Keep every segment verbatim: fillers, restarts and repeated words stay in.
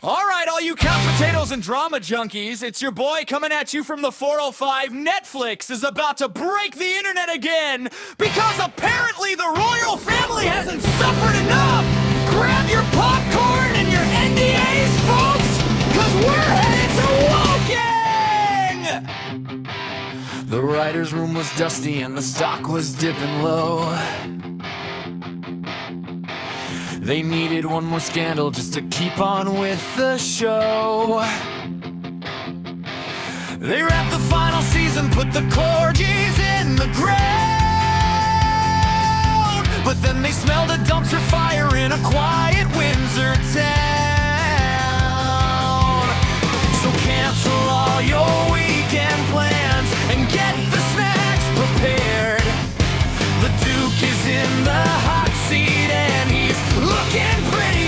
All right, all you couch potatoes and drama junkies, it's your boy coming at you from the four oh five. Netflix is about to break the internet again because apparently the royal family hasn't suffered enough. Grab your popcorn and your N D As, folks, because we're headed to Woking! The writer's room was dusty and the stock was dipping low. They needed one more scandal just to keep on with the show. They wrapped the final season, put the Corgis in the ground. But then they smelled a dumpster fire in a quiet Windsor town. So cancel all your weekend plans and get the snacks prepared. The Duke is in the hot seat and he's looking pretty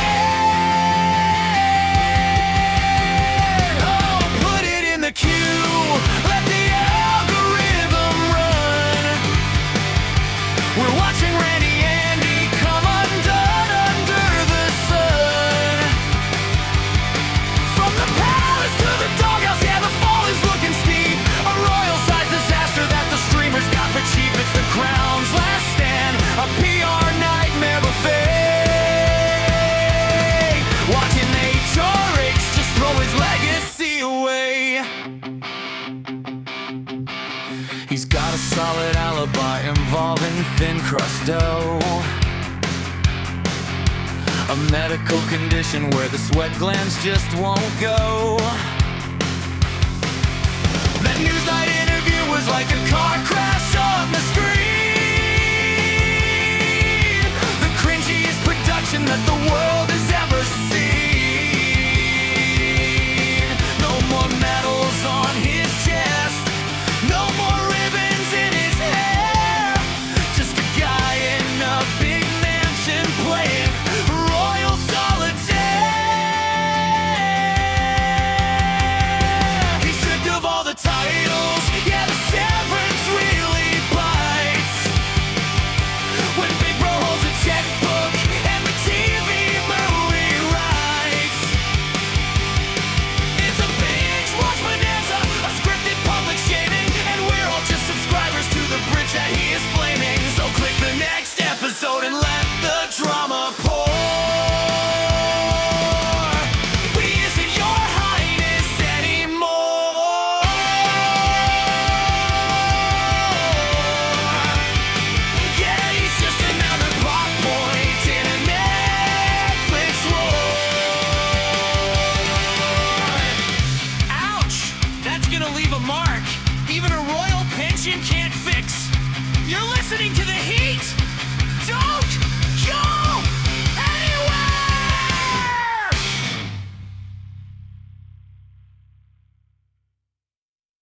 scared. Oh, put it in the queue, let the algorithm run. We're watching Randy Andy come undone under the sun. From the palace to the doghouse, yeah, the fall is looking steep. A royal-sized disaster that the streamers got for cheap. It's the Crown's last stand, a P R nightmare buffet. Watching H R H just throw his legacy away. He's got a solid alibi involving thin crust dough, a medical condition where the sweat glands just won't go. That Newsnight interview was like a car crash on the screen, the cringiest production that the world has ever seen. No more medals on his chest, no more ribbons in his hair, just a guy in a big mansion playing Royal Solitaire. He stripped of all the titles, yeah, the severance really bites. When Big Bro holds a checkbook and the T V movie rights. It's a binge watch bonanza, a scripted public shaming, and we're all just subscribers to the bridge that he is flaming. So click the next episode and let the drama pour. He isn't your highness anymore. Yeah, he's just another plot point in a Netflix war. Ouch! That's gonna leave a mark even a royal pension can't fix. You're listening to The Heat!